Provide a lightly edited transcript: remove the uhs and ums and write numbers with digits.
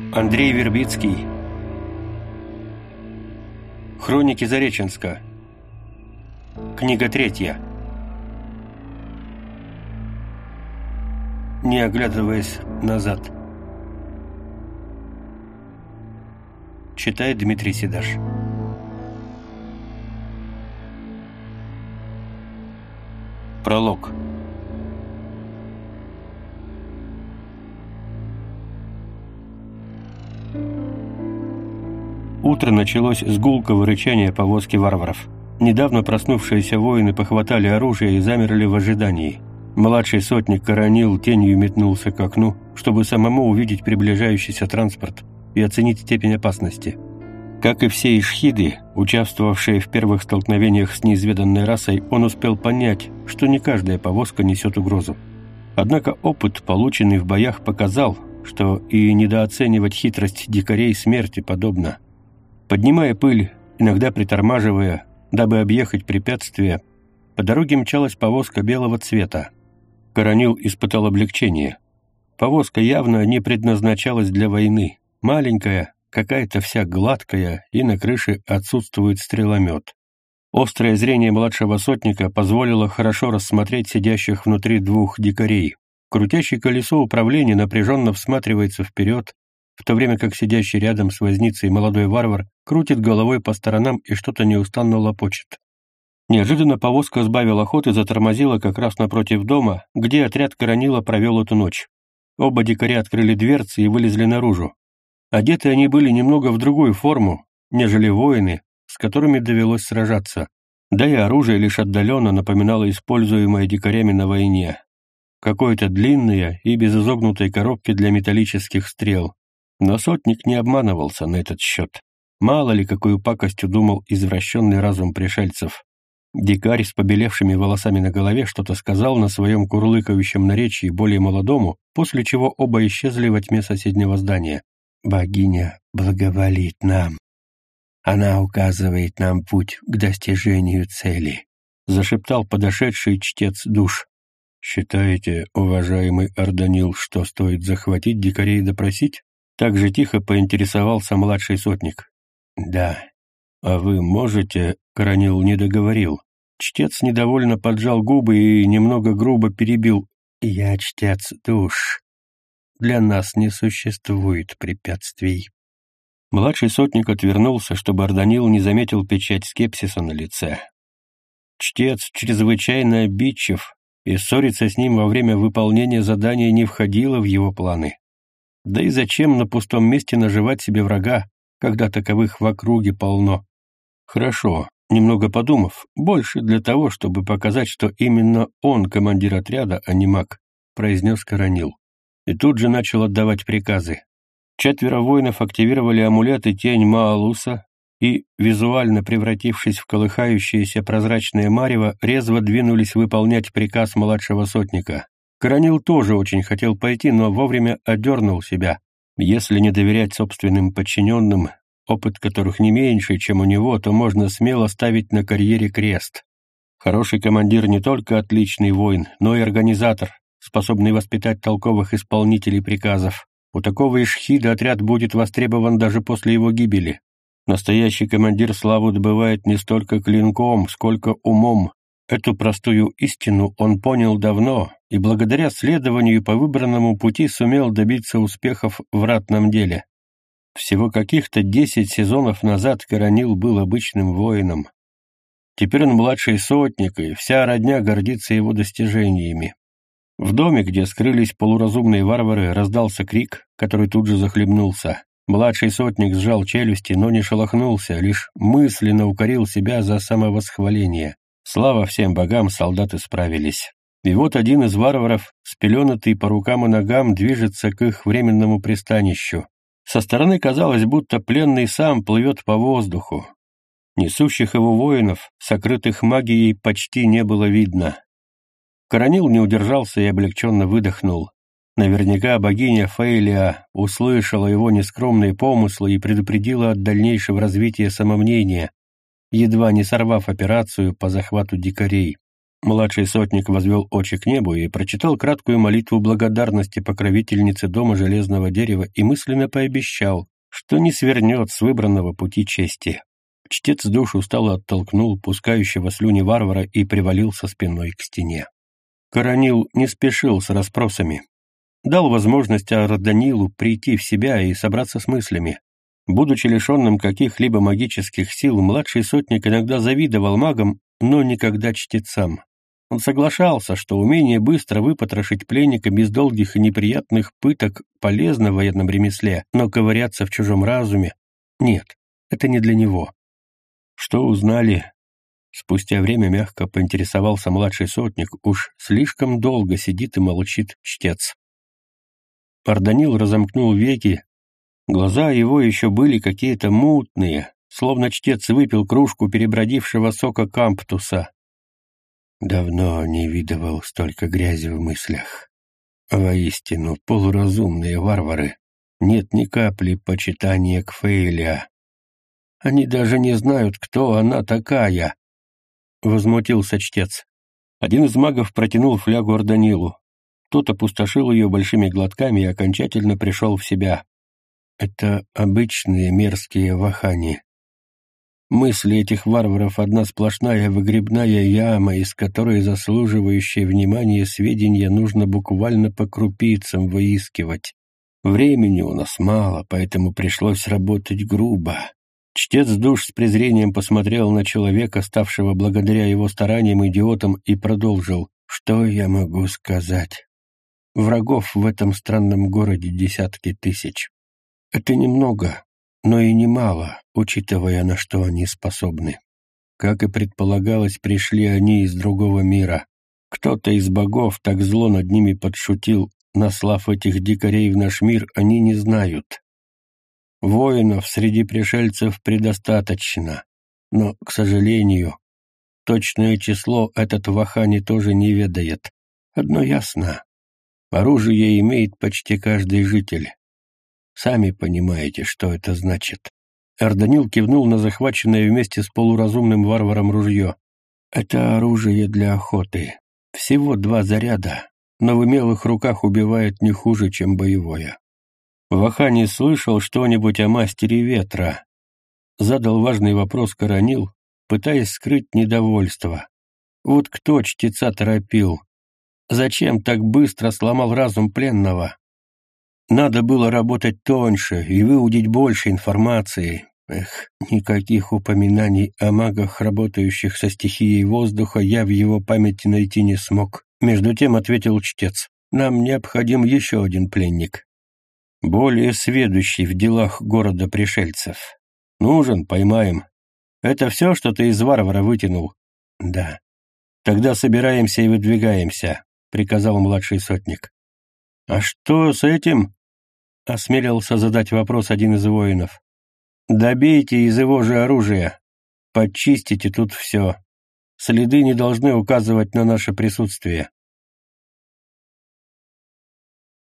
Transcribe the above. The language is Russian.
Андрей Вербицкий. Хроники Зареченска. Книга 3. Не оглядываясь назад. Читает Дмитрий Седаш. Пролог. Утро началось с гулкого рычания повозки варваров. Недавно проснувшиеся воины похватали оружие и замерли в ожидании. Младший сотник Коронил тенью метнулся к окну, чтобы самому увидеть приближающийся транспорт и оценить степень опасности. Как и все ишхиды, участвовавшие в первых столкновениях с неизведанной расой, он успел понять, что не каждая повозка несет угрозу. Однако опыт, полученный в боях, показал, что и недооценивать хитрость дикарей смерти подобно. Поднимая пыль, иногда притормаживая, дабы объехать препятствия, по дороге мчалась повозка белого цвета. Коронил испытал облегчение. Повозка явно не предназначалась для войны. Маленькая, какая-то вся гладкая, и на крыше отсутствует стреломет. Острое зрение младшего сотника позволило хорошо рассмотреть сидящих внутри двух дикарей. Крутящее колесо управления напряженно всматривается вперед, в то время как сидящий рядом с возницей молодой варвар крутит головой по сторонам и что-то неустанно лопочет. Неожиданно повозка сбавила ход и затормозила как раз напротив дома, где отряд Коронила провел эту ночь. Оба дикаря открыли дверцы и вылезли наружу. Одеты они были немного в другую форму, нежели воины, с которыми довелось сражаться, да и оружие лишь отдаленно напоминало используемое дикарями на войне. Какое-то длинное и без изогнутой коробки для металлических стрел. Но сотник не обманывался на этот счет. Мало ли, какую пакостью думал извращенный разум пришельцев. Дикарь с побелевшими волосами на голове что-то сказал на своем курлыкающем наречии более молодому, после чего оба исчезли во тьме соседнего здания. «Богиня благоволит нам. Она указывает нам путь к достижению цели», — зашептал подошедший чтец душ. «Считаете, уважаемый Арданил, что стоит захватить дикарей и допросить?» Так же тихо поинтересовался младший сотник. «Да». «А вы можете?» — Коронил не договорил. Чтец недовольно поджал губы и немного грубо перебил. «Я чтец душ. Для нас не существует препятствий». Младший сотник отвернулся, чтобы Арданил не заметил печать скепсиса на лице. Чтец чрезвычайно обидчив, и ссориться с ним во время выполнения задания не входило в его планы. Да и зачем на пустом месте наживать себе врага, когда таковых в округе полно? Хорошо, немного подумав, больше для того, чтобы показать, что именно он командир отряда, а не маг, произнес Коронил. И тут же начал отдавать приказы. 4 воинов активировали амулеты тень Маалуса и, визуально превратившись в колыхающееся прозрачное марево, резво двинулись выполнять приказ младшего сотника. Коронил тоже очень хотел пойти, но вовремя одернул себя. Если не доверять собственным подчиненным, опыт которых не меньше, чем у него, то можно смело ставить на карьере крест. Хороший командир не только отличный воин, но и организатор, способный воспитать толковых исполнителей приказов. У такого ишхида отряд будет востребован даже после его гибели. Настоящий командир славу добывает не столько клинком, сколько умом. Эту простую истину он понял давно и благодаря следованию по выбранному пути сумел добиться успехов в ратном деле. Всего каких-то 10 сезонов назад Коронил был обычным воином. Теперь он младший сотник, и вся родня гордится его достижениями. В доме, где скрылись полуразумные варвары, раздался крик, который тут же захлебнулся. Младший сотник сжал челюсти, но не шелохнулся, лишь мысленно укорил себя за самовосхваление. Слава всем богам, солдаты справились. И вот один из варваров, спеленатый по рукам и ногам, движется к их временному пристанищу. Со стороны казалось, будто пленный сам плывет по воздуху. Несущих его воинов, сокрытых магией, почти не было видно. Коронил не удержался и облегченно выдохнул. Наверняка богиня Фейлия услышала его нескромные помыслы и предупредила от дальнейшего развития самомнения, едва не сорвав операцию по захвату дикарей. Младший сотник возвел очи к небу и прочитал краткую молитву благодарности покровительнице дома железного дерева и мысленно пообещал, что не свернет с выбранного пути чести. Чтец душ устало оттолкнул пускающего слюни варвара и привалился спиной к стене. Коронил не спешил с расспросами. Дал возможность Арданилу прийти в себя и собраться с мыслями. Будучи лишенным каких-либо магических сил, младший сотник иногда завидовал магам, но никогда чтецам. Он соглашался, что умение быстро выпотрошить пленника без долгих и неприятных пыток полезно в военном ремесле, но ковыряться в чужом разуме — нет, это не для него. Что узнали? Спустя время мягко поинтересовался младший сотник, уж слишком долго сидит и молчит чтец. Арданил разомкнул веки, глаза его еще были какие-то мутные, словно чтец выпил кружку перебродившего сока камптуса. Давно не видывал столько грязи в мыслях. Воистину, полуразумные варвары. Нет ни капли почитания к Фейлиа. Они даже не знают, кто она такая. Возмутился чтец. Один из магов протянул флягу Арданилу. Тот опустошил ее большими глотками и окончательно пришел в себя. Это обычные мерзкие вахани. Мысли этих варваров — одна сплошная выгребная яма, из которой заслуживающие внимания сведения нужно буквально по крупицам выискивать. Времени у нас мало, поэтому пришлось работать грубо. Чтец душ с презрением посмотрел на человека, ставшего благодаря его стараниям идиотом, и продолжил. Что я могу сказать? Врагов в этом странном городе десятки тысяч. Это немного, но и немало, учитывая, на что они способны. Как и предполагалось, пришли они из другого мира. Кто-то из богов так зло над ними подшутил, наслав этих дикарей в наш мир, они не знают. Воинов среди пришельцев предостаточно, но, к сожалению, точное число этот вахани тоже не ведает. Одно ясно. Оружие имеет почти каждый житель. Сами понимаете, что это значит. Арданил кивнул на захваченное вместе с полуразумным варваром ружье. Это оружие для охоты. Всего 2 заряда, но в умелых руках убивает не хуже, чем боевое. Вахани слышал что-нибудь о мастере ветра. Задал важный вопрос Коронил, пытаясь скрыть недовольство. Вот кто чтеца торопил? Зачем так быстро сломал разум пленного? Надо было работать тоньше и выудить больше информации. Никаких упоминаний о магах, работающих со стихией воздуха, я в его памяти найти не смог. Между тем ответил чтец. Нам необходим еще один пленник. Более сведущий в делах города пришельцев. Нужен, поймаем. Это все, что ты из варвара вытянул? Да. Тогда собираемся и выдвигаемся, приказал младший сотник. А что с этим? Осмелился задать вопрос один из воинов. Добейте из его же оружия. Подчистите тут все. Следы не должны указывать на наше присутствие.